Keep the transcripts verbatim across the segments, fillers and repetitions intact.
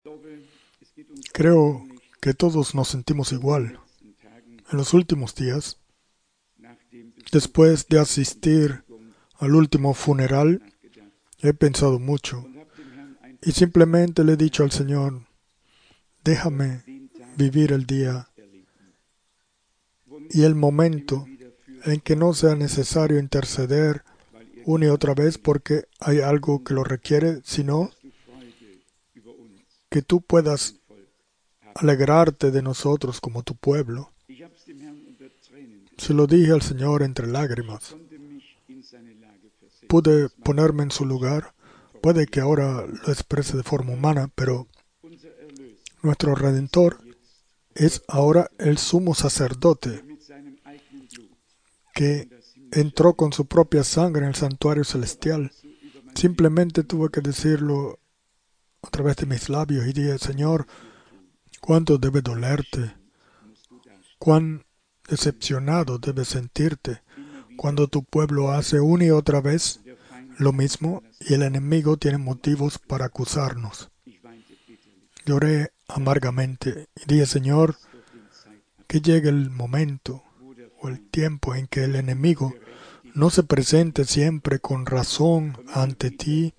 Creo que todos nos sentimos igual. En los últimos días, después de asistir al último funeral, he pensado mucho y simplemente le he dicho al Señor, déjame vivir el día y el momento en que no sea necesario interceder una y otra vez porque hay algo que lo requiere, sino que tú puedas alegrarte de nosotros como tu pueblo. Se lo dije al Señor entre lágrimas. Pude ponerme en su lugar. Puede que ahora lo exprese de forma humana, pero nuestro Redentor es ahora el sumo sacerdote que entró con su propia sangre en el santuario celestial. Simplemente tuve que decirlo a través de mis labios y dije, Señor, cuánto debe dolerte, cuán decepcionado debes sentirte cuando tu pueblo hace una y otra vez lo mismo y el enemigo tiene motivos para acusarnos. Lloré amargamente y dije, Señor, que llegue el momento o el tiempo en que el enemigo no se presente siempre con razón ante ti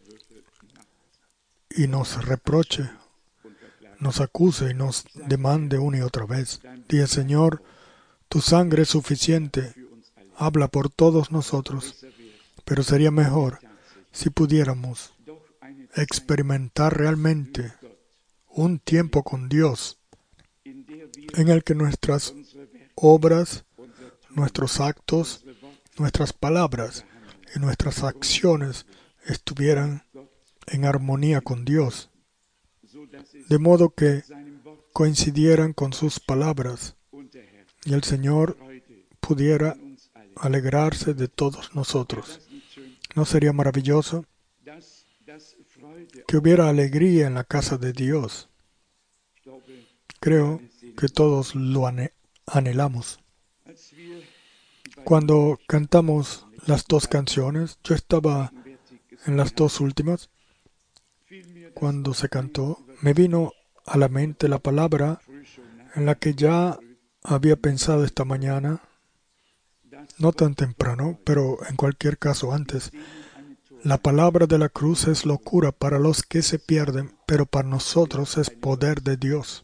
y nos reproche, nos acuse y nos demande una y otra vez. Dije, Señor, tu sangre es suficiente, habla por todos nosotros, pero sería mejor si pudiéramos experimentar realmente un tiempo con Dios en el que nuestras obras, nuestros actos, nuestras palabras y nuestras acciones estuvieran en armonía con Dios, de modo que coincidieran con sus palabras y el Señor pudiera alegrarse de todos nosotros. ¿No sería maravilloso que hubiera alegría en la casa de Dios? Creo que todos lo anhelamos. Cuando cantamos las dos canciones, yo estaba en las dos últimas, cuando se cantó, me vino a la mente la palabra en la que ya había pensado esta mañana, no tan temprano, pero en cualquier caso antes. La palabra de la cruz es locura para los que se pierden, pero para nosotros es poder de Dios.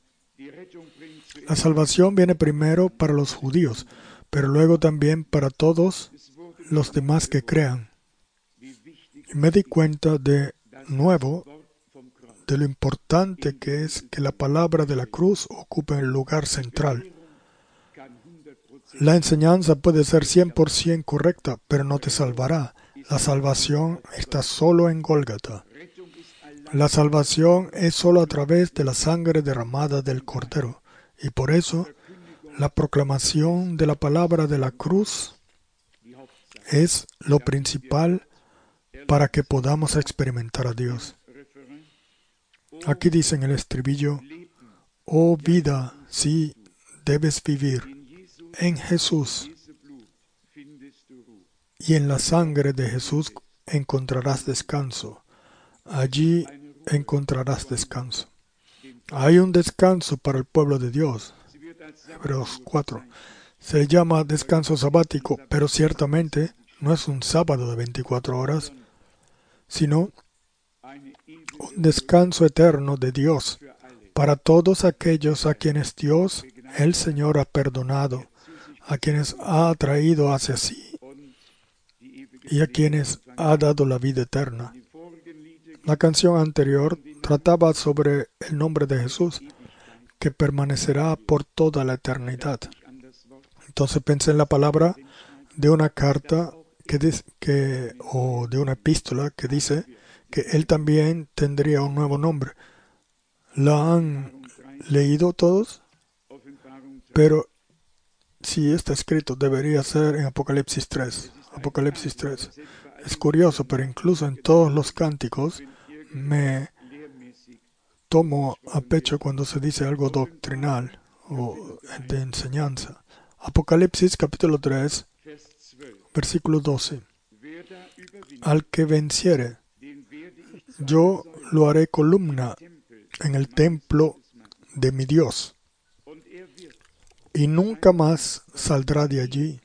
La salvación viene primero para los judíos, pero luego también para todos los demás que crean. Y me di cuenta de nuevo de lo importante que es que la palabra de la cruz ocupe el lugar central. La enseñanza puede ser cien por ciento correcta, pero no te salvará. La salvación está solo en Gólgata. La salvación es solo a través de la sangre derramada del Cordero. Y por eso, la proclamación de la palabra de la cruz es lo principal para que podamos experimentar a Dios. Aquí dice en el estribillo, oh vida, sí, debes vivir en Jesús. Y en la sangre de Jesús encontrarás descanso. Allí encontrarás descanso. Hay un descanso para el pueblo de Dios. Hebreos cuatro. Se le llama descanso sabático, pero ciertamente no es un sábado de veinticuatro horas, sino un descanso eterno de Dios para todos aquellos a quienes Dios, el Señor, ha perdonado, a quienes ha atraído hacia sí y a quienes ha dado la vida eterna. La canción anterior trataba sobre el nombre de Jesús, que permanecerá por toda la eternidad. Entonces pensé en la palabra de una carta que dice, que, o de una epístola que dice que Él también tendría un nuevo nombre. ¿La han leído todos? Pero si está escrito, debería ser en Apocalipsis tres. Apocalipsis tres. Es curioso, pero incluso en todos los cánticos me tomo a pecho cuando se dice algo doctrinal o de enseñanza. Apocalipsis capítulo tres, versículo doce. Al que venciere, yo lo haré columna en el templo de mi Dios, y nunca más saldrá de allí,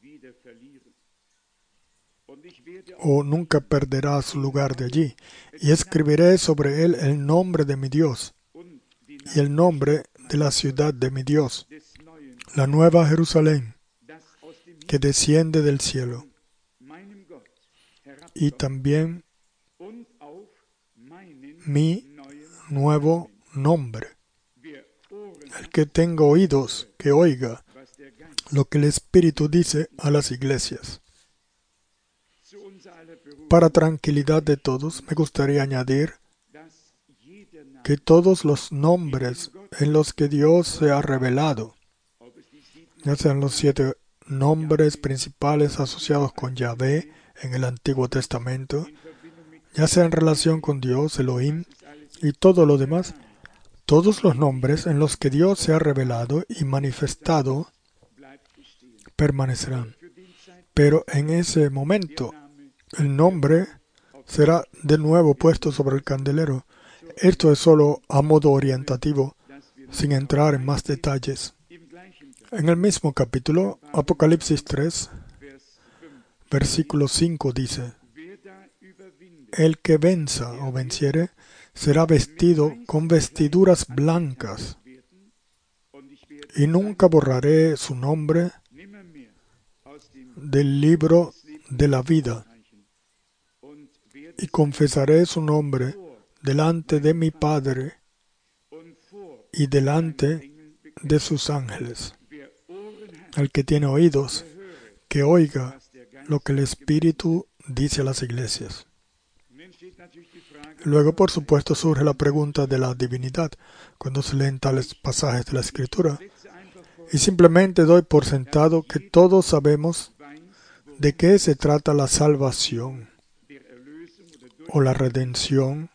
o nunca perderá su lugar de allí. Y escribiré sobre él el nombre de mi Dios y el nombre de la ciudad de mi Dios, la nueva Jerusalén, que desciende del cielo, y también mi nuevo nombre. El que tenga oídos, que oiga lo que el Espíritu dice a las iglesias. Para tranquilidad de todos, me gustaría añadir que todos los nombres en los que Dios se ha revelado, ya sean los siete nombres principales asociados con Yahvé en el Antiguo Testamento, ya sea en relación con Dios, Elohim, y todo lo demás, todos los nombres en los que Dios se ha revelado y manifestado permanecerán. Pero en ese momento, el nombre será de nuevo puesto sobre el candelero. Esto es solo a modo orientativo, sin entrar en más detalles. En el mismo capítulo, Apocalipsis tres, versículo cinco dice: el que venza o venciere será vestido con vestiduras blancas, y nunca borraré su nombre del libro de la vida, y confesaré su nombre delante de mi Padre y delante de sus ángeles. El que tiene oídos, que oiga lo que el Espíritu dice a las iglesias. Luego, por supuesto, surge la pregunta de la divinidad cuando se leen tales pasajes de la Escritura. Y simplemente doy por sentado que todos sabemos de qué se trata la salvación o la redención,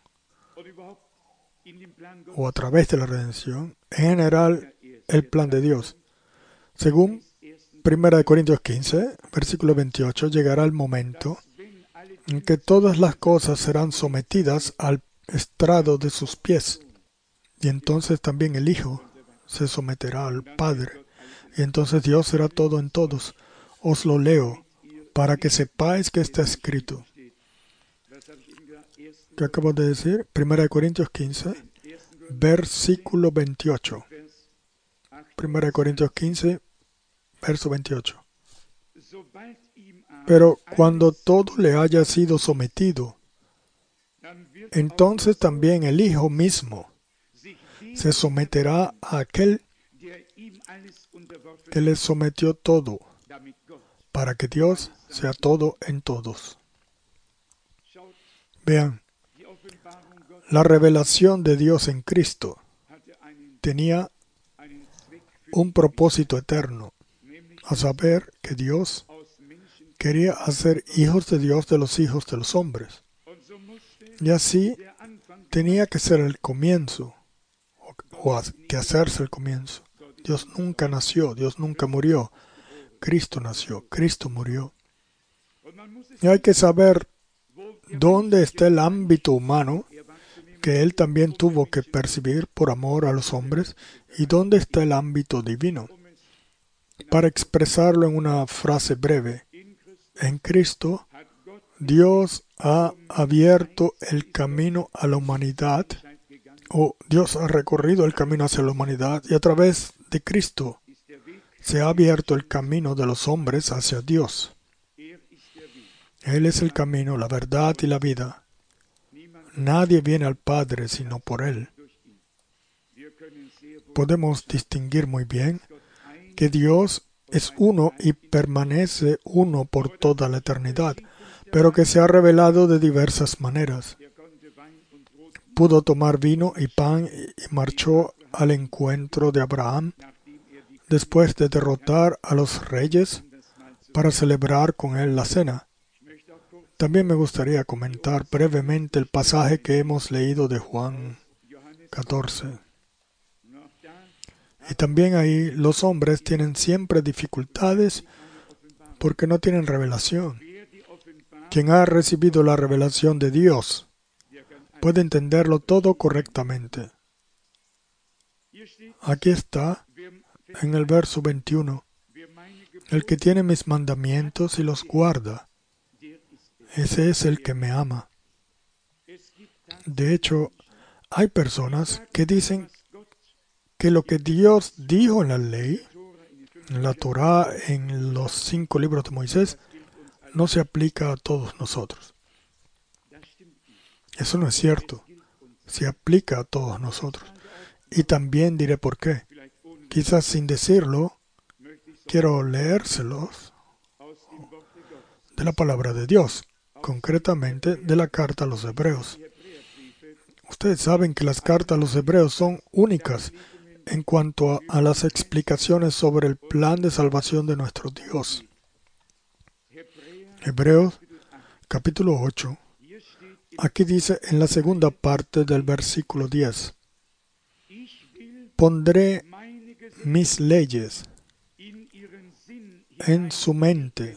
o a través de la redención, en general, el plan de Dios. Según primera de Corintios quince, versículo veintiocho, llegará el momento en que todas las cosas serán sometidas al estrado de sus pies. Y entonces también el Hijo se someterá al Padre. Y entonces Dios será todo en todos. Os lo leo para que sepáis que está escrito. ¿Qué acabo de decir? primera de Corintios quince, versículo veintiocho. primera de Corintios quince, verso veintiocho. Pero cuando todo le haya sido sometido, entonces también el Hijo mismo se someterá a aquel que le sometió todo, para que Dios sea todo en todos. Vean, la revelación de Dios en Cristo tenía un propósito eterno, a saber que Dios quería hacer hijos de Dios de los hijos de los hombres. Y así tenía que ser el comienzo, o que hacerse el comienzo. Dios nunca nació, Dios nunca murió. Cristo nació, Cristo murió. Y hay que saber dónde está el ámbito humano que Él también tuvo que percibir por amor a los hombres y dónde está el ámbito divino. Para expresarlo en una frase breve, en Cristo, Dios ha abierto el camino a la humanidad, o Dios ha recorrido el camino hacia la humanidad, y a través de Cristo se ha abierto el camino de los hombres hacia Dios. Él es el camino, la verdad y la vida. Nadie viene al Padre sino por Él. Podemos distinguir muy bien que Dios es uno y permanece uno por toda la eternidad, pero que se ha revelado de diversas maneras. Pudo tomar vino y pan y marchó al encuentro de Abraham después de derrotar a los reyes para celebrar con él la cena. También me gustaría comentar brevemente el pasaje que hemos leído de Juan catorce. Y también ahí los hombres tienen siempre dificultades porque no tienen revelación. Quien ha recibido la revelación de Dios puede entenderlo todo correctamente. Aquí está en el verso veintiuno. El que tiene mis mandamientos y los guarda, ese es el que me ama. De hecho, hay personas que dicen que lo que Dios dijo en la ley, en la Torá, en los cinco libros de Moisés, no se aplica a todos nosotros. Eso no es cierto. Se aplica a todos nosotros. Y también diré por qué. Quizás sin decirlo, quiero leérselos de la palabra de Dios, concretamente de la carta a los Hebreos. Ustedes saben que las cartas a los Hebreos son únicas en cuanto a, a las explicaciones sobre el plan de salvación de nuestro Dios. Hebreos capítulo ocho. Aquí dice en la segunda parte del versículo diez: pondré mis leyes en su mente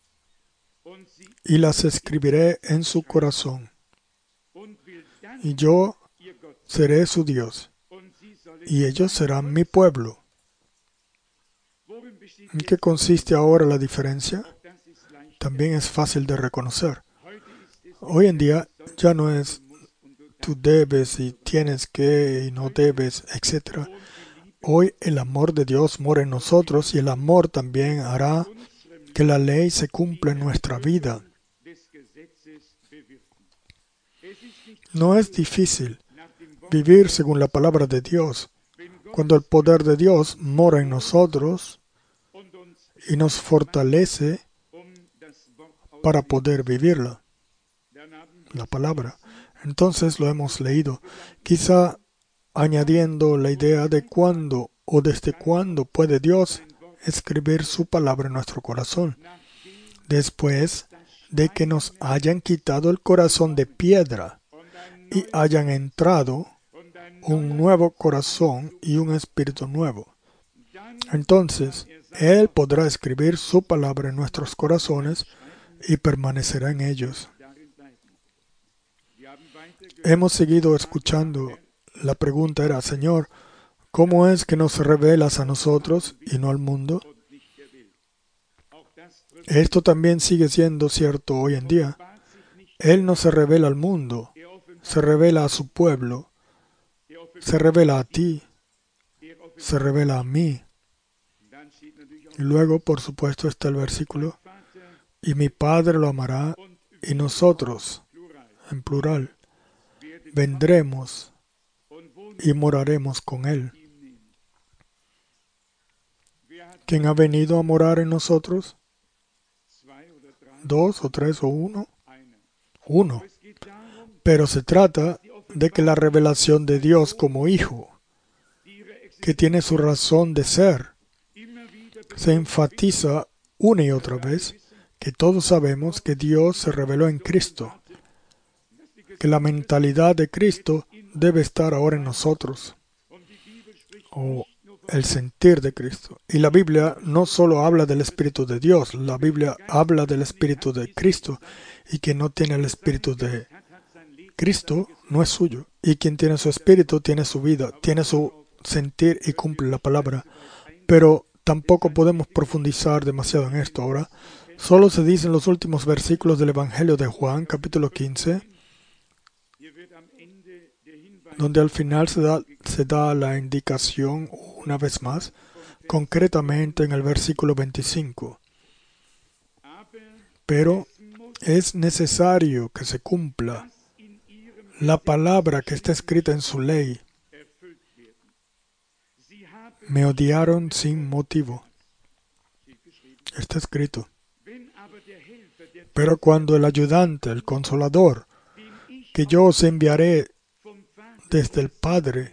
y las escribiré en su corazón. Y yo seré su Dios, y ellos serán mi pueblo. ¿En qué consiste ahora la diferencia? También es fácil de reconocer. Hoy en día ya no es tú debes y tienes que y no debes, etcétera. Hoy el amor de Dios mora en nosotros y el amor también hará que la ley se cumpla en nuestra vida. No es difícil vivir según la palabra de Dios cuando el poder de Dios mora en nosotros y nos fortalece para poder vivirla, la palabra. Entonces lo hemos leído, quizá añadiendo la idea de cuándo o desde cuándo puede Dios escribir su palabra en nuestro corazón, después de que nos hayan quitado el corazón de piedra y hayan entrado un nuevo corazón y un espíritu nuevo. Entonces, Él podrá escribir su palabra en nuestros corazones y permanecerá en ellos. Hemos seguido escuchando. La pregunta era, Señor, ¿cómo es que nos revelas a nosotros y no al mundo? Esto también sigue siendo cierto hoy en día. Él no se revela al mundo, se revela a su pueblo, se revela a ti, se revela a mí. Y luego, por supuesto, está el versículo, y mi Padre lo amará, y nosotros, en plural, vendremos y moraremos con Él. ¿Quién ha venido a morar en nosotros? ¿Dos o tres o uno? Uno. Pero se trata de que la revelación de Dios como Hijo, que tiene su razón de ser, se enfatiza una y otra vez que todos sabemos que Dios se reveló en Cristo, que la mentalidad de Cristo debe estar ahora en nosotros, o el sentir de Cristo. Y la Biblia no solo habla del Espíritu de Dios, la Biblia habla del Espíritu de Cristo, y quien no tiene el Espíritu de Cristo no es suyo. Y quien tiene su Espíritu tiene su vida, tiene su sentir y cumple la palabra. Pero tampoco podemos profundizar demasiado en esto ahora. Solo se dice en los últimos versículos del Evangelio de Juan, capítulo quince, donde al final se da, se da la indicación una vez más, concretamente en el versículo veinticinco. Pero es necesario que se cumpla la palabra que está escrita en su ley. Me odiaron sin motivo. Está escrito. Pero cuando el ayudante, el consolador, que yo os enviaré desde el Padre,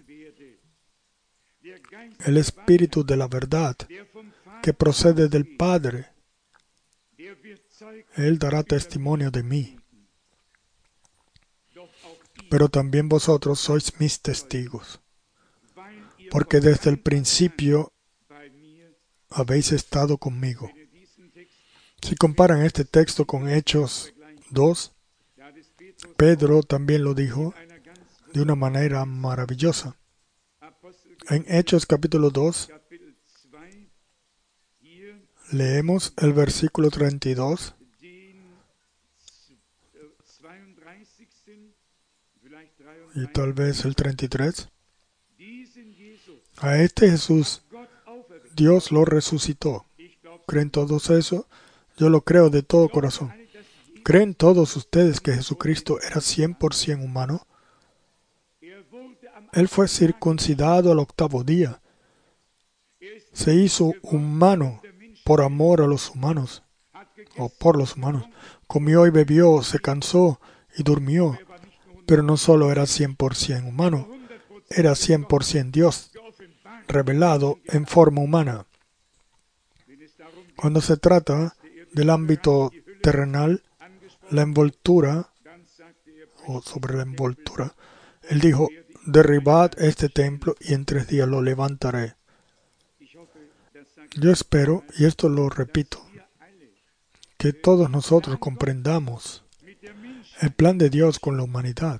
el Espíritu de la verdad, que procede del Padre, Él dará testimonio de mí. Pero también vosotros sois mis testigos, porque desde el principio habéis estado conmigo. Si comparan este texto con Hechos dos, Pedro también lo dijo de una manera maravillosa. En Hechos capítulo dos, leemos el versículo treinta y dos. Y tal vez el treinta y tres. A este Jesús, Dios lo resucitó. ¿Creen todos eso? Yo lo creo de todo corazón. ¿Creen todos ustedes que Jesucristo era cien por ciento humano? Él fue circuncidado al octavo día. Se hizo humano por amor a los humanos, o por los humanos. Comió y bebió, se cansó y durmió. Pero no solo era cien por ciento humano, era cien por ciento Dios, revelado en forma humana. Cuando se trata del ámbito terrenal, la envoltura, o sobre la envoltura, Él dijo, derribad este templo y en tres días lo levantaré. Yo espero, y esto lo repito, que todos nosotros comprendamos el plan de Dios con la humanidad,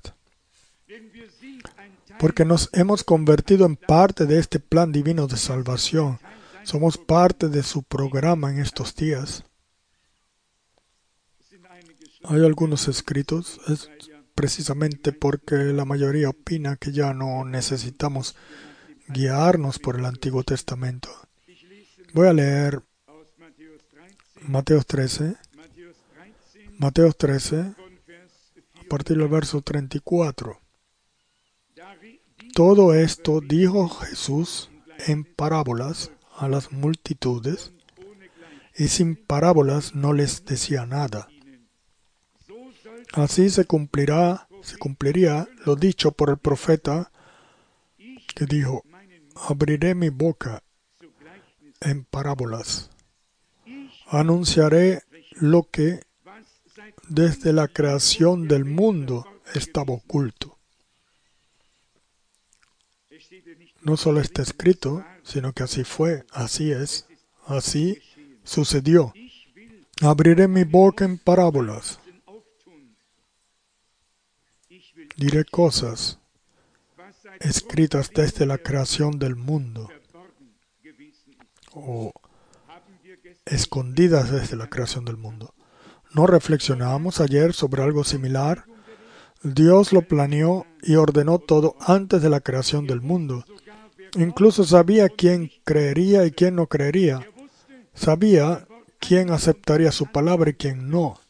porque nos hemos convertido en parte de este plan divino de salvación. Somos parte de su programa en estos días. Hay algunos escritos, es precisamente porque la mayoría opina que ya no necesitamos guiarnos por el Antiguo Testamento. Voy a leer Mateo trece, Mateo trece, a partir del verso treinta y cuatro. Todo esto dijo Jesús en parábolas a las multitudes, y sin parábolas no les decía nada. Así se cumplirá, se cumpliría lo dicho por el profeta que dijo, abriré mi boca en parábolas, anunciaré lo que desde la creación del mundo estaba oculto. No solo está escrito, sino que así fue, así es, así sucedió. Abriré mi boca en parábolas. Diré cosas escritas desde la creación del mundo, o escondidas desde la creación del mundo. ¿No reflexionábamos ayer sobre algo similar? Dios lo planeó y ordenó todo antes de la creación del mundo. Incluso sabía quién creería y quién no creería. Sabía quién aceptaría su palabra y quién no.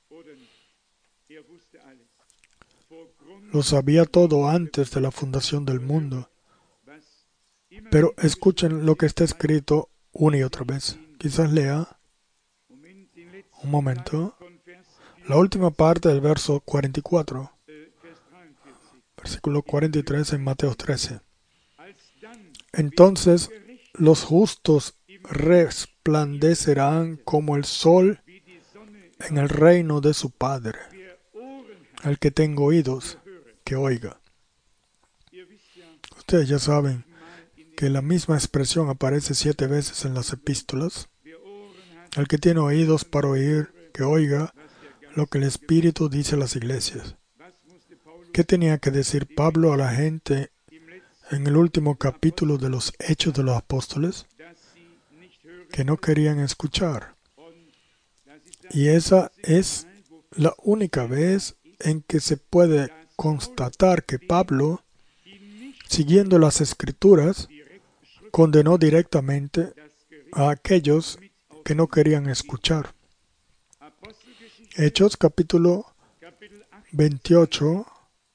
Lo sabía todo antes de la fundación del mundo. Pero escuchen lo que está escrito una y otra vez. Quizás lea un momento. La última parte del verso cuarenta y cuatro. Versículo cuarenta y tres en Mateo trece. Entonces los justos resplandecerán como el sol en el reino de su Padre. El que tenga oídos, que oiga. Ustedes ya saben que la misma expresión aparece siete veces en las epístolas. El que tiene oídos para oír, que oiga lo que el Espíritu dice a las iglesias. ¿Qué tenía que decir Pablo a la gente en el último capítulo de los Hechos de los Apóstoles? Que no querían escuchar. Y esa es la única vez en que se puede constatar que Pablo, siguiendo las Escrituras, condenó directamente a aquellos que no querían escuchar. Hechos capítulo veintiocho,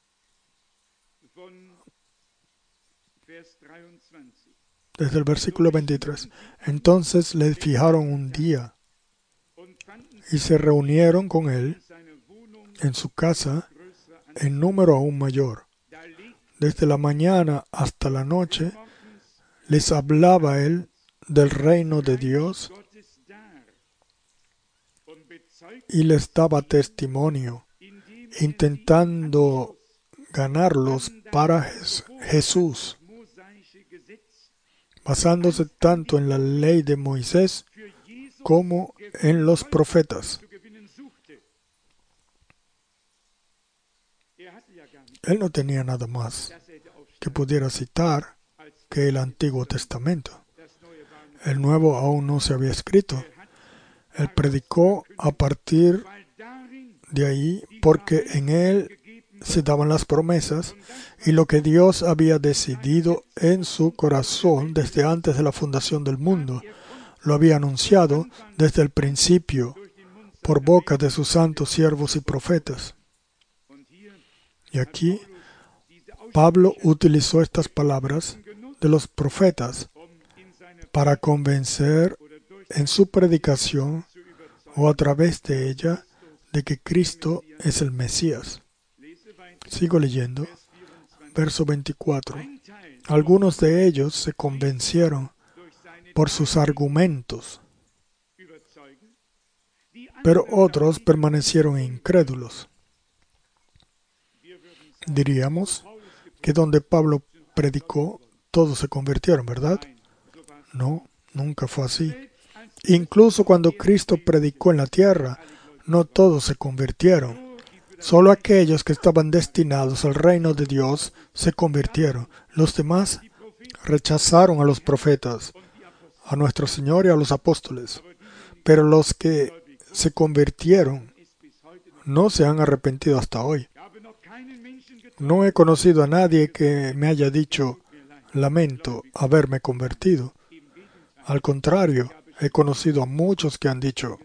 desde el versículo veintitrés. Entonces le fijaron un día y se reunieron con él en su casa en número aún mayor. Desde la mañana hasta la noche les hablaba él del reino de Dios y les daba testimonio, intentando ganarlos para Jesús, basándose tanto en la ley de Moisés como en los profetas. Él no tenía nada más que pudiera citar que el Antiguo Testamento. El Nuevo aún no se había escrito. Él predicó a partir de ahí porque en él se daban las promesas y lo que Dios había decidido en su corazón desde antes de la fundación del mundo. Lo había anunciado desde el principio por boca de sus santos siervos y profetas. Y aquí Pablo utilizó estas palabras de los profetas para convencer en su predicación o a través de ella de que Cristo es el Mesías. Sigo leyendo. Verso veinticuatro. Algunos de ellos se convencieron por sus argumentos, pero otros permanecieron incrédulos. Diríamos que donde Pablo predicó, todos se convirtieron, ¿verdad? No, nunca fue así. Incluso cuando Cristo predicó en la tierra, no todos se convirtieron. Solo aquellos que estaban destinados al reino de Dios se convirtieron. Los demás rechazaron a los profetas, a nuestro Señor y a los apóstoles. Pero los que se convirtieron no se han arrepentido hasta hoy. No he conocido a nadie que me haya dicho, lamento haberme convertido. Al contrario, he conocido a muchos que han dicho,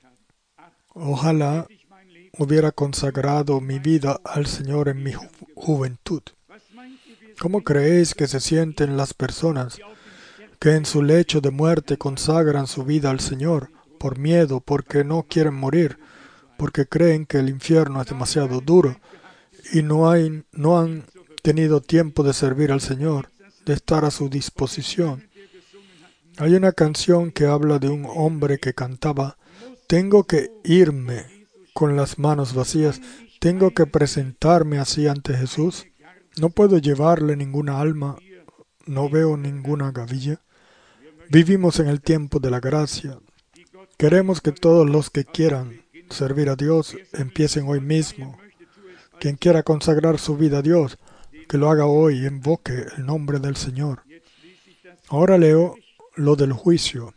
ojalá hubiera consagrado mi vida al Señor en mi ju- juventud. ¿Cómo creéis que se sienten las personas que en su lecho de muerte consagran su vida al Señor por miedo, porque no quieren morir, porque creen que el infierno es demasiado duro y no, hay, no han tenido tiempo de servir al Señor, de estar a su disposición? Hay una canción que habla de un hombre que cantaba, tengo que irme con las manos vacías, tengo que presentarme así ante Jesús, no puedo llevarle ninguna alma, no veo ninguna gavilla. Vivimos en el tiempo de la gracia. Queremos que todos los que quieran servir a Dios empiecen hoy mismo. Quien quiera consagrar su vida a Dios, que lo haga hoy y invoque el nombre del Señor. Ahora leo lo del juicio.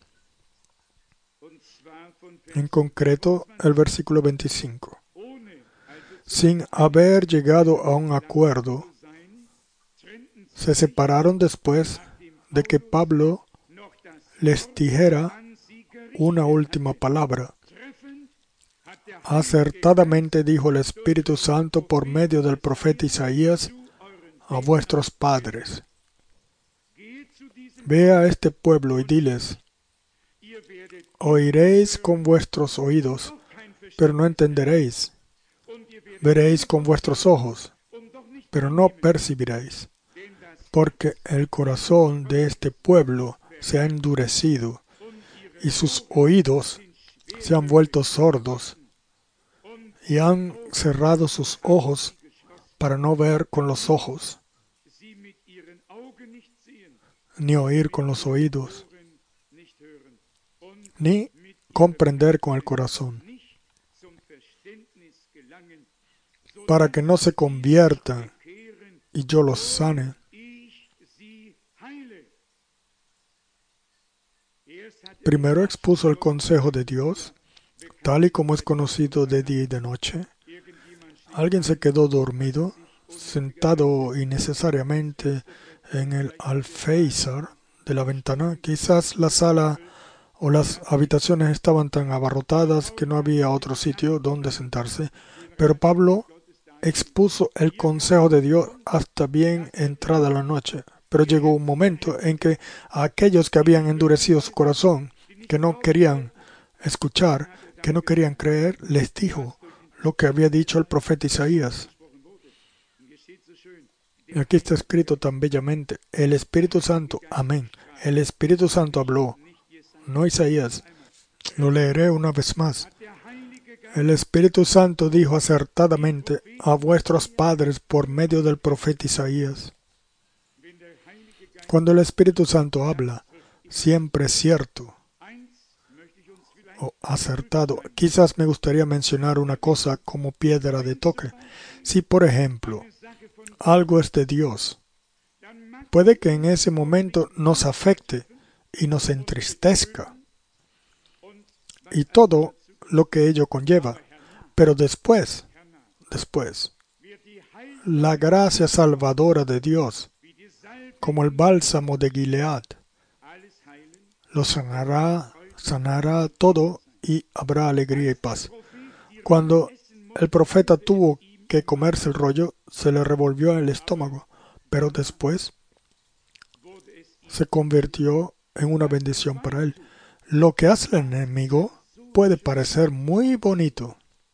En concreto, el versículo veinticinco. Sin haber llegado a un acuerdo, se separaron después de que Pablo les dijera una última palabra. Acertadamente dijo el Espíritu Santo por medio del profeta Isaías a vuestros padres. Ve a este pueblo y diles, oiréis con vuestros oídos, pero no entenderéis. Veréis con vuestros ojos, pero no percibiréis. Porque el corazón de este pueblo se ha endurecido y sus oídos se han vuelto sordos y han cerrado sus ojos para no ver con los ojos, ni oír con los oídos, ni comprender con el corazón, para que no se conviertan y yo los sane. Primero expuso el consejo de Dios, tal y como es conocido de día y de noche. Alguien se quedó dormido, sentado innecesariamente en el alféizar de la ventana. Quizás la sala o las habitaciones estaban tan abarrotadas que no había otro sitio donde sentarse. Pero Pablo expuso el consejo de Dios hasta bien entrada la noche. Pero llegó un momento en que a aquellos que habían endurecido su corazón, que no querían escuchar, que no querían creer, les dijo lo que había dicho el profeta Isaías. Y aquí está escrito tan bellamente, el Espíritu Santo, amén. El Espíritu Santo habló, no Isaías. Lo leeré una vez más. El Espíritu Santo dijo acertadamente a vuestros padres por medio del profeta Isaías. Cuando el Espíritu Santo habla, siempre es cierto o acertado. Quizás me gustaría mencionar una cosa como piedra de toque. Si, por ejemplo, algo es de Dios, puede que en ese momento nos afecte y nos entristezca y todo lo que ello conlleva. Pero después, después, la gracia salvadora de Dios, como el bálsamo de Gilead, lo sanará, sanará todo y habrá alegría y paz. Cuando el profeta tuvo que comerse el rollo, se le revolvió el estómago, pero después se convirtió en una bendición para él. Lo que hace el enemigo puede parecer muy bonito,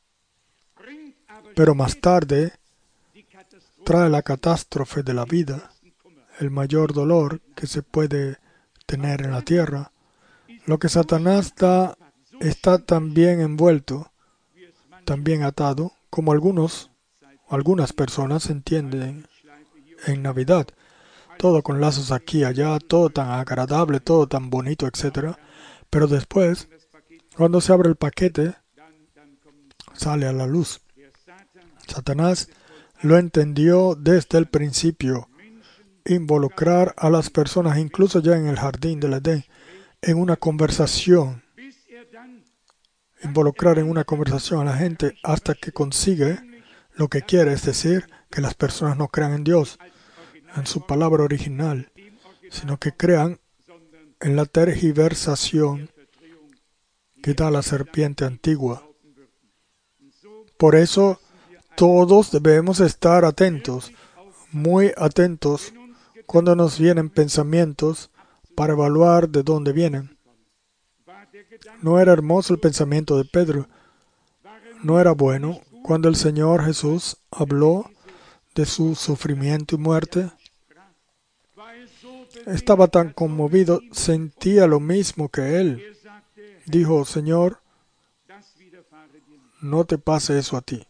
pero más tarde trae la catástrofe de la vida, el mayor dolor que se puede tener en la tierra. Lo que Satanás da está también envuelto, también atado, como algunos, algunas personas entienden en Navidad. Todo con lazos aquí y allá, todo tan agradable, todo tan bonito, etcétera. Pero después, cuando se abre el paquete, sale a la luz. Satanás lo entendió desde el principio. Involucrar a las personas, incluso ya en el jardín del Edén, en una conversación. Involucrar en una conversación a la gente hasta que consigue lo que quiere, es decir, que las personas no crean en Dios, en su palabra original, sino que crean en la tergiversación que da la serpiente antigua. Por eso, todos debemos estar atentos, muy atentos, cuando nos vienen pensamientos para evaluar de dónde vienen. ¿No era hermoso el pensamiento de Pedro? ¿No era bueno cuando el Señor Jesús habló de su sufrimiento y muerte? Estaba tan conmovido, sentía lo mismo que él. Dijo, Señor, no te pase eso a ti.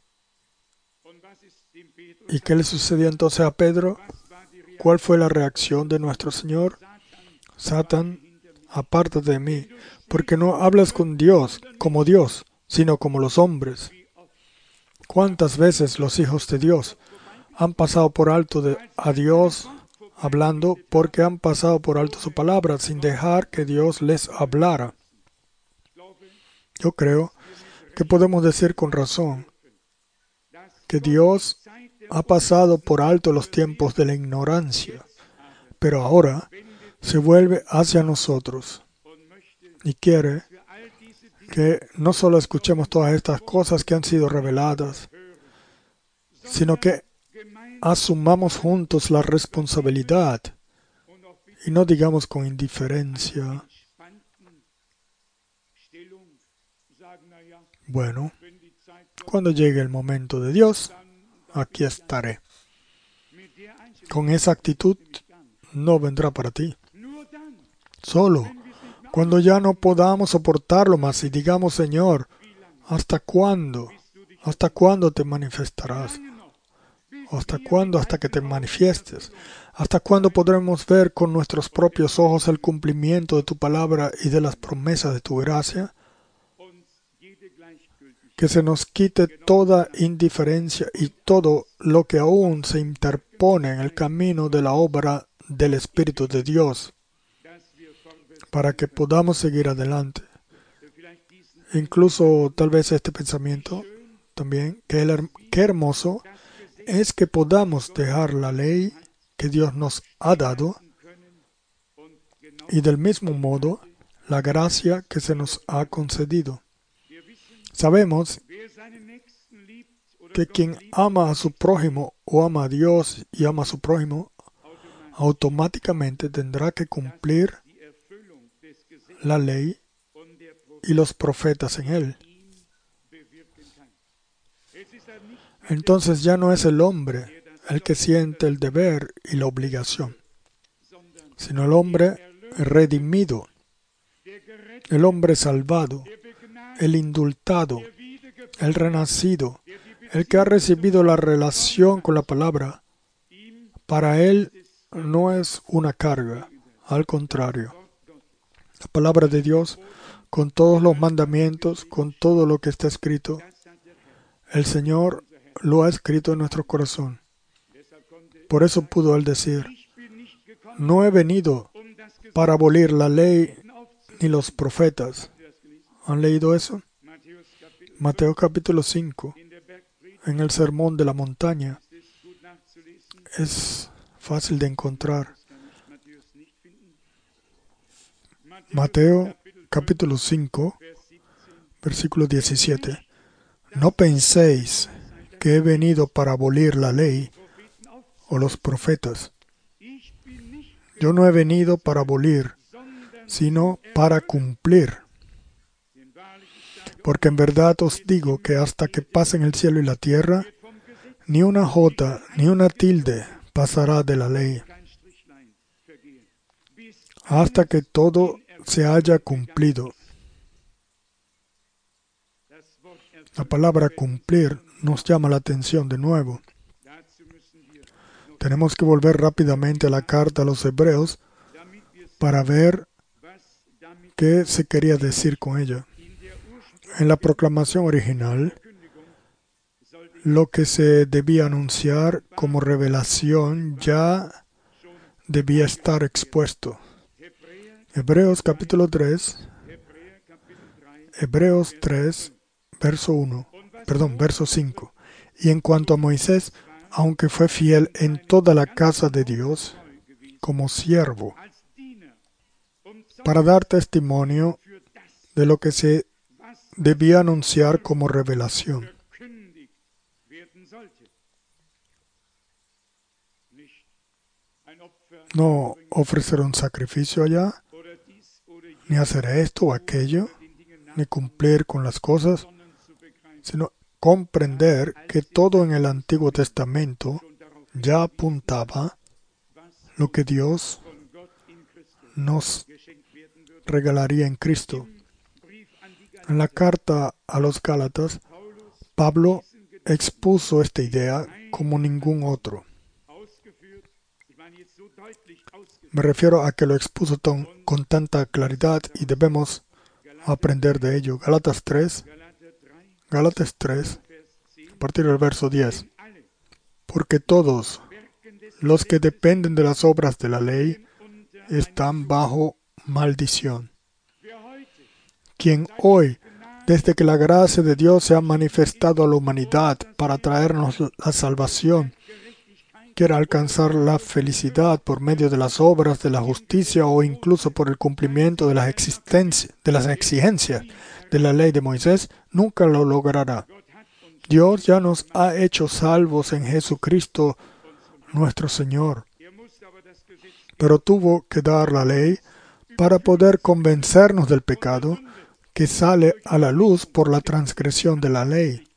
¿Y qué le sucedió entonces a Pedro? ¿Cuál fue la reacción de nuestro Señor? Satán, apártate de mí, porque no hablas con Dios como Dios, sino como los hombres. ¿Cuántas veces los hijos de Dios han pasado por alto de, a Dios hablando porque han pasado por alto su palabra sin dejar que Dios les hablara? Yo creo que podemos decir con razón que Dios ha pasado por alto los tiempos de la ignorancia, pero ahora se vuelve hacia nosotros y quiere que no solo escuchemos todas estas cosas que han sido reveladas, sino que asumamos juntos la responsabilidad y no digamos con indiferencia, bueno, cuando llegue el momento de Dios, aquí estaré. Con esa actitud no vendrá para ti. Solo cuando ya no podamos soportarlo más y digamos, Señor, ¿hasta cuándo? ¿Hasta cuándo te manifestarás? ¿Hasta cuándo? Hasta que te manifiestes. ¿Hasta cuándo podremos ver con nuestros propios ojos el cumplimiento de tu palabra y de las promesas de tu gracia? Que se nos quite toda indiferencia y todo lo que aún se interpone en el camino de la obra del Espíritu de Dios, para que podamos seguir adelante. Incluso tal vez este pensamiento también, que el, qué hermoso es que podamos dejar la ley que Dios nos ha dado y del mismo modo la gracia que se nos ha concedido. Sabemos que quien ama a su prójimo o ama a Dios y ama a su prójimo, automáticamente tendrá que cumplir la ley y los profetas en él. Entonces ya no es el hombre el que siente el deber y la obligación, sino el hombre redimido, el hombre salvado, el indultado, el renacido, el que ha recibido la relación con la palabra. Para él no es una carga, al contrario. La palabra de Dios, con todos los mandamientos, con todo lo que está escrito, el Señor lo ha escrito en nuestro corazón. Por eso pudo él decir, no he venido para abolir la ley ni los profetas. ¿Han leído eso? Mateo capítulo cinco, en el Sermón de la Montaña. Es fácil de encontrar. Mateo capítulo cinco, versículo diecisiete. No penséis que he venido para abolir la ley o los profetas. Yo no he venido para abolir, sino para cumplir. Porque en verdad os digo que hasta que pasen el cielo y la tierra, ni una jota ni una tilde pasará de la ley, hasta que todo se haya cumplido. La palabra cumplir nos llama la atención de nuevo. Tenemos que volver rápidamente a la carta a los Hebreos para ver qué se quería decir con ella. En la proclamación original, lo que se debía anunciar como revelación ya debía estar expuesto. Hebreos capítulo tres, Hebreos tres, verso uno, perdón, verso cinco. Y en cuanto a Moisés, aunque fue fiel en toda la casa de Dios, como siervo, para dar testimonio de lo que se debía anunciar como revelación. No ofrecer un sacrificio allá, ni hacer esto o aquello, ni cumplir con las cosas, sino comprender que todo en el Antiguo Testamento ya apuntaba lo que Dios nos regalaría en Cristo. En la carta a los Gálatas, Pablo expuso esta idea como ningún otro. Me refiero a que lo expuso ton, con tanta claridad y debemos aprender de ello. Gálatas tres, Gálatas tres, a partir del verso diez. Porque todos los que dependen de las obras de la ley están bajo maldición. Quien hoy, desde que la gracia de Dios se ha manifestado a la humanidad para traernos la salvación, quiera alcanzar la felicidad por medio de las obras de la justicia o incluso por el cumplimiento de las, existencias, de las exigencias de la ley de Moisés, nunca lo logrará. Dios ya nos ha hecho salvos en Jesucristo nuestro Señor, pero tuvo que dar la ley para poder convencernos del pecado que sale a la luz por la transgresión de la ley.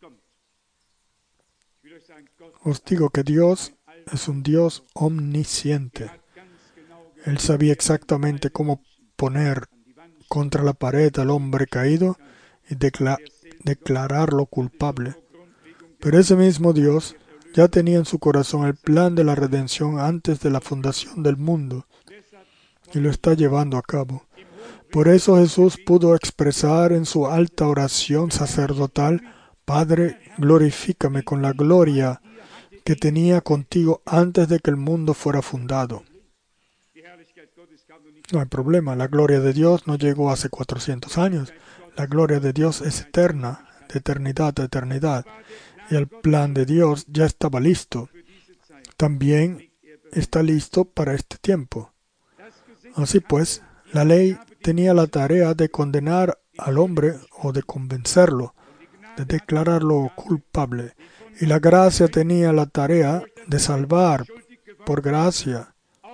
Os digo que Dios es un Dios omnisciente. Él sabía exactamente cómo poner contra la pared al hombre caído y decla- declararlo culpable. Pero ese mismo Dios ya tenía en su corazón el plan de la redención antes de la fundación del mundo y lo está llevando a cabo. Por eso Jesús pudo expresar en su alta oración sacerdotal: Padre, glorifícame con la gloria que tenía contigo antes de que el mundo fuera fundado. No hay problema, la gloria de Dios no llegó hace cuatrocientos años. La gloria de Dios es eterna, de eternidad a eternidad. Y el plan de Dios ya estaba listo. También está listo para este tiempo. Así pues, la ley tenía la tarea de condenar al hombre o de convencerlo, de declararlo culpable. Y la gracia tenía la tarea de salvar por gracia,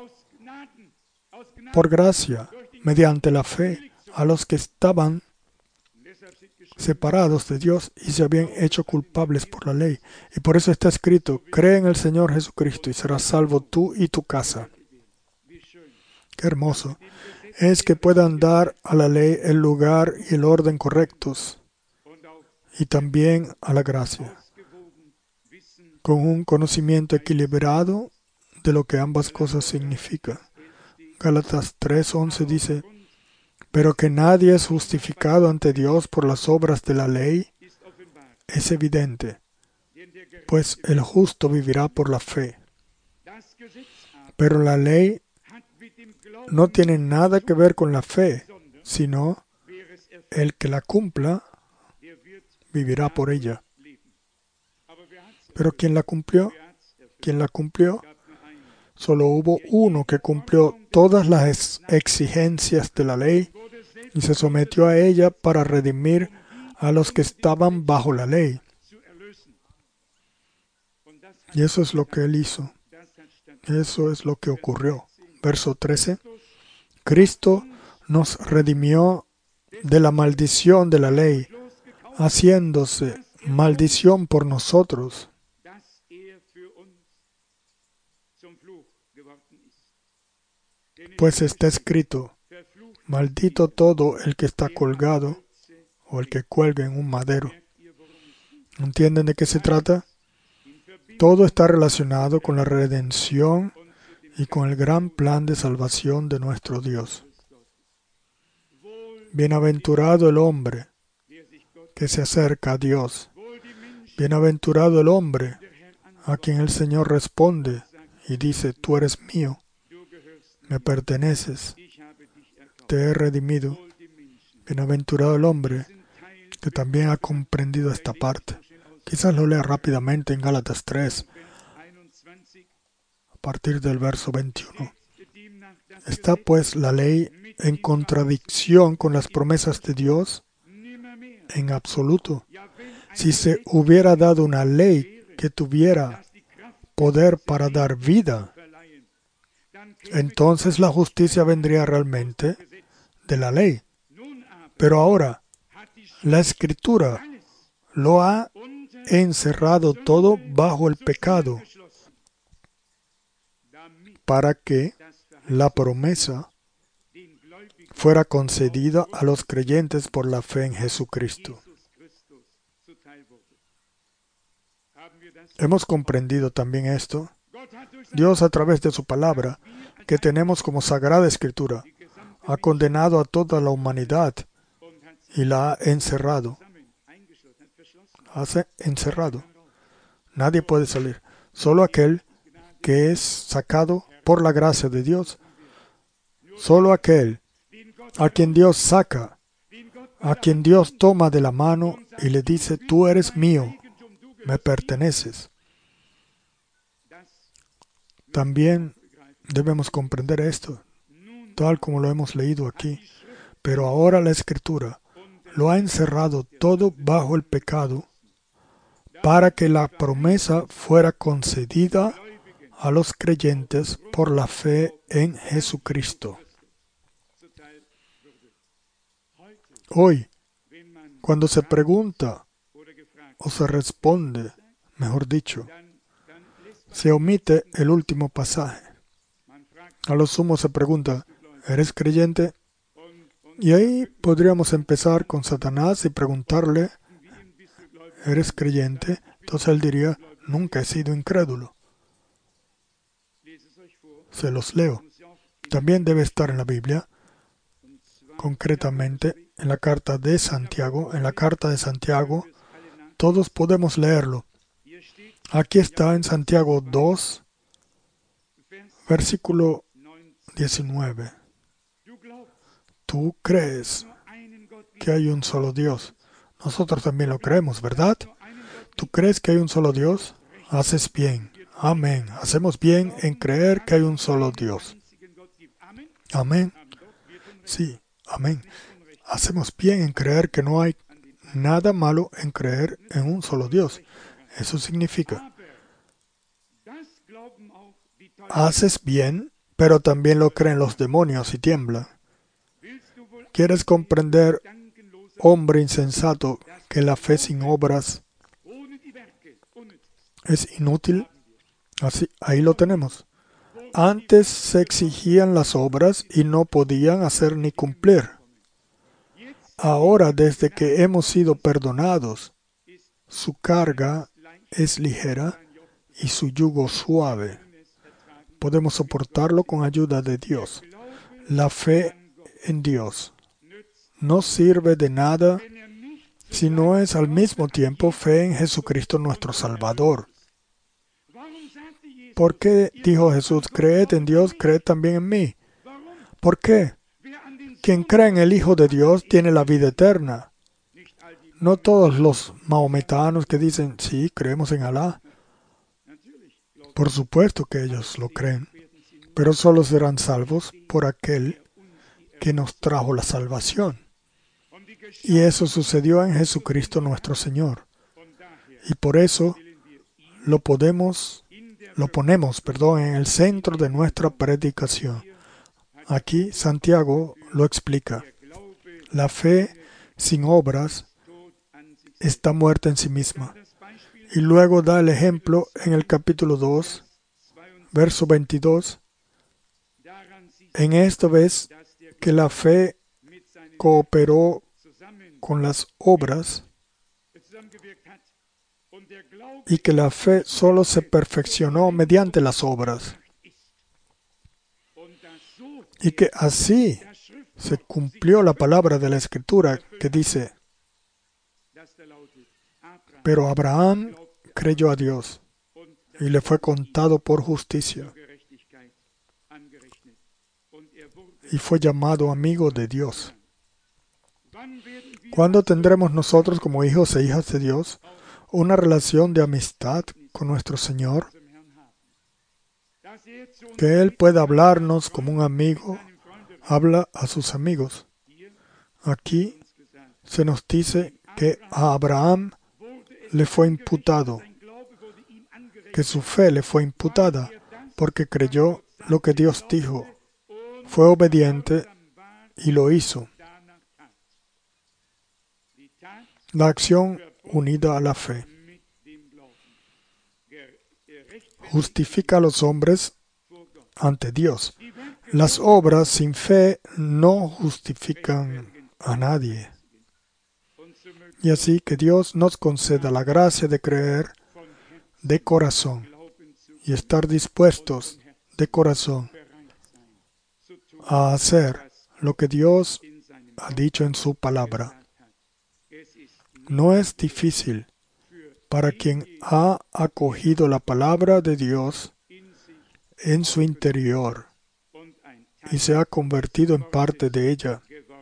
por gracia, mediante la fe, a los que estaban separados de Dios y se habían hecho culpables por la ley. Y por eso está escrito: cree en el Señor Jesucristo y serás salvo tú y tu casa. Qué hermoso es que puedan dar a la ley el lugar y el orden correctos, y también a la gracia, con un conocimiento equilibrado de lo que ambas cosas significan. Gálatas tres once dice: pero que nadie es justificado ante Dios por las obras de la ley es evidente, pues el justo vivirá por la fe. Pero la ley no tiene nada que ver con la fe, sino el que la cumpla vivirá por ella. Pero ¿quién la cumplió? ¿Quién la cumplió? Solo hubo uno que cumplió todas las exigencias de la ley y se sometió a ella para redimir a los que estaban bajo la ley. Y eso es lo que él hizo. Eso es lo que ocurrió. Verso trece. Cristo nos redimió de la maldición de la ley, haciéndose maldición por nosotros. Pues está escrito, maldito todo el que está colgado o el que cuelga en un madero. ¿Entienden de qué se trata? Todo está relacionado con la redención y con el gran plan de salvación de nuestro Dios. Bienaventurado el hombre que se acerca a Dios. Bienaventurado el hombre a quien el Señor responde y dice, tú eres mío, me perteneces, te he redimido. Bienaventurado el hombre que también ha comprendido esta parte. Quizás lo lea rápidamente en Gálatas tres, a partir del verso veintiuno. ¿Está pues la ley en contradicción con las promesas de Dios? En absoluto. Si se hubiera dado una ley que tuviera poder para dar vida, entonces la justicia vendría realmente de la ley. Pero ahora, la Escritura lo ha encerrado todo bajo el pecado, para que la promesa fuera concedida a los creyentes por la fe en Jesucristo. ¿Hemos comprendido también esto? Dios, a través de su palabra, que tenemos como Sagrada Escritura, ha condenado a toda la humanidad y la ha encerrado. Ha encerrado. Nadie puede salir. Solo aquel que es sacado por la gracia de Dios. Solo aquel a quien Dios saca, a quien Dios toma de la mano y le dice, tú eres mío, me perteneces. También debemos comprender esto, tal como lo hemos leído aquí. Pero ahora la Escritura lo ha encerrado todo bajo el pecado para que la promesa fuera concedida a los creyentes por la fe en Jesucristo. Hoy, cuando se pregunta o se responde, mejor dicho, se omite el último pasaje. A lo sumo se pregunta, ¿eres creyente? Y ahí podríamos empezar con Satanás y preguntarle, ¿eres creyente? Entonces él diría, nunca he sido incrédulo. Se los leo. También debe estar en la Biblia, concretamente en la carta de Santiago. En la carta de Santiago, todos podemos leerlo. Aquí está en Santiago dos, versículo diecinueve. Tú crees que hay un solo Dios. Nosotros también lo creemos, ¿verdad? ¿Tú crees que hay un solo Dios? Haces bien. Amén. Hacemos bien en creer que hay un solo Dios. Amén. Sí, amén. Hacemos bien en creer que no hay nada malo en creer en un solo Dios. Eso significa, haces bien, pero también lo creen los demonios y tiemblan. ¿Quieres comprender, hombre insensato, que la fe sin obras es inútil? Así, ahí lo tenemos. Antes se exigían las obras y no podían hacer ni cumplir. Ahora, desde que hemos sido perdonados, su carga es ligera y su yugo suave. Podemos soportarlo con ayuda de Dios. La fe en Dios no sirve de nada si no es al mismo tiempo fe en Jesucristo nuestro Salvador. ¿Por qué dijo Jesús, creed en Dios, creed también en mí? ¿Por qué? Quien cree en el Hijo de Dios tiene la vida eterna. No todos los maometanos que dicen, sí, creemos en Alá. Por supuesto que ellos lo creen, pero solo serán salvos por aquel que nos trajo la salvación. Y eso sucedió en Jesucristo nuestro Señor. Y por eso lo podemos, lo ponemos, perdón, en el centro de nuestra predicación. Aquí Santiago lo explica. La fe sin obras está muerta en sí misma. Y luego da el ejemplo en el capítulo dos, verso veintidós. En esto ves que la fe cooperó con las obras y que la fe solo se perfeccionó mediante las obras. Y que así se cumplió la palabra de la Escritura que dice, pero Abraham creyó a Dios y le fue contado por justicia y fue llamado amigo de Dios. ¿Cuándo tendremos nosotros como hijos e hijas de Dios una relación de amistad con nuestro Señor? Que Él pueda hablarnos como un amigo habla a sus amigos. Aquí se nos dice que a Abraham le fue imputado, que su fe le fue imputada, porque creyó lo que Dios dijo, fue obediente y lo hizo. La acción unida a la fe justifica a los hombres ante Dios. Las obras sin fe no justifican a nadie. Y así que Dios nos conceda la gracia de creer de corazón y estar dispuestos de corazón a hacer lo que Dios ha dicho en su palabra. No es difícil para quien ha acogido la palabra de Dios en su interior y se ha convertido en parte de ella.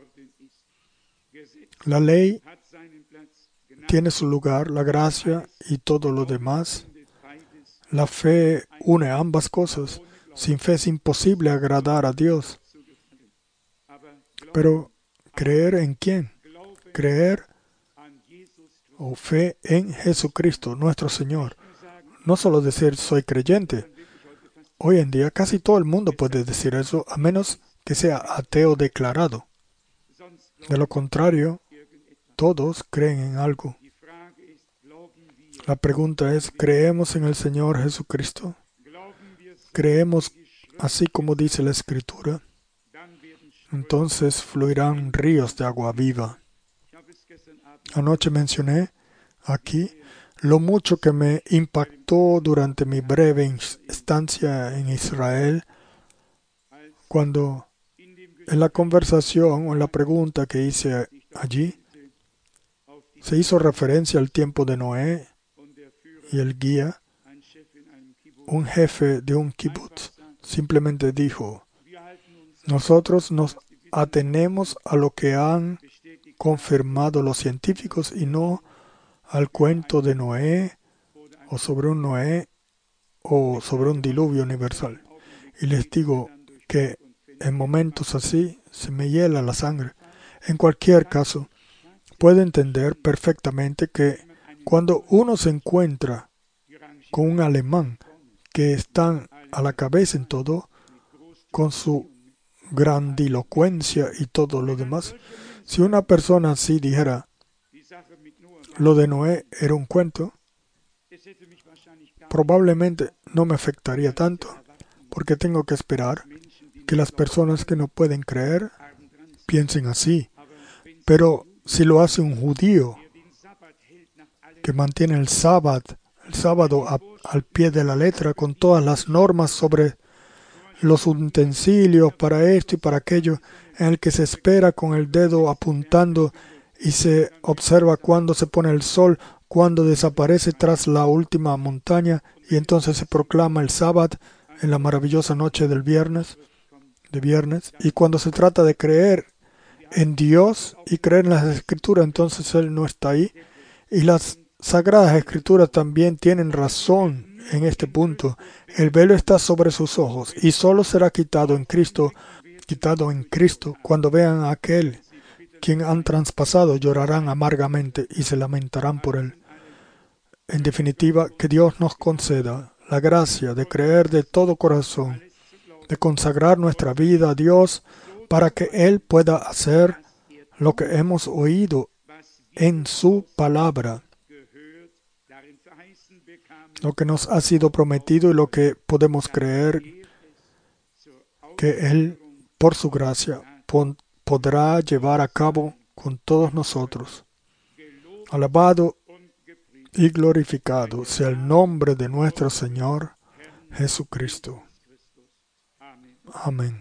La ley tiene su lugar, la gracia y todo lo demás. La fe une ambas cosas. Sin fe es imposible agradar a Dios. Pero, ¿creer en quién? Creer o fe en Jesucristo, nuestro Señor. No solo decir soy creyente. Hoy en día casi todo el mundo puede decir eso, a menos que sea ateo declarado. De lo contrario, todos creen en algo. La pregunta es, ¿creemos en el Señor Jesucristo? ¿Creemos así como dice la Escritura? Entonces fluirán ríos de agua viva. Anoche mencioné aquí lo mucho que me impactó durante mi breve estancia en Israel, cuando en la conversación o en la pregunta que hice allí, se hizo referencia al tiempo de Noé y el guía, un jefe de un kibutz, simplemente dijo, nosotros nos atenemos a lo que han confirmado los científicos y no al cuento de Noé o sobre un Noé o sobre un diluvio universal. Y les digo que en momentos así se me hiela la sangre. En cualquier caso, puedo entender perfectamente que cuando uno se encuentra con un alemán que está a la cabeza en todo, con su grandilocuencia y todo lo demás, si una persona así dijera, lo de Noé era un cuento, probablemente no me afectaría tanto, porque tengo que esperar que las personas que no pueden creer piensen así. Pero si lo hace un judío que mantiene el sábado, el sábado a, al pie de la letra, con todas las normas sobre los utensilios para esto y para aquello, en el que se espera con el dedo apuntando y se observa cuándo se pone el sol, cuándo desaparece tras la última montaña y entonces se proclama el sábado en la maravillosa noche del viernes. de viernes. Y cuando se trata de creer en Dios y creer en las Escrituras, entonces Él no está ahí. Y las Sagradas Escrituras también tienen razón en este punto. El velo está sobre sus ojos y solo será quitado en Cristo, quitado en Cristo. Cuando vean a aquel quien han traspasado, llorarán amargamente y se lamentarán por él. En definitiva, que Dios nos conceda la gracia de creer de todo corazón, de consagrar nuestra vida a Dios para que Él pueda hacer lo que hemos oído en su palabra, lo que nos ha sido prometido y lo que podemos creer que Él, por su gracia, podrá llevar a cabo con todos nosotros. Alabado y glorificado sea el nombre de nuestro Señor Jesucristo. Amén.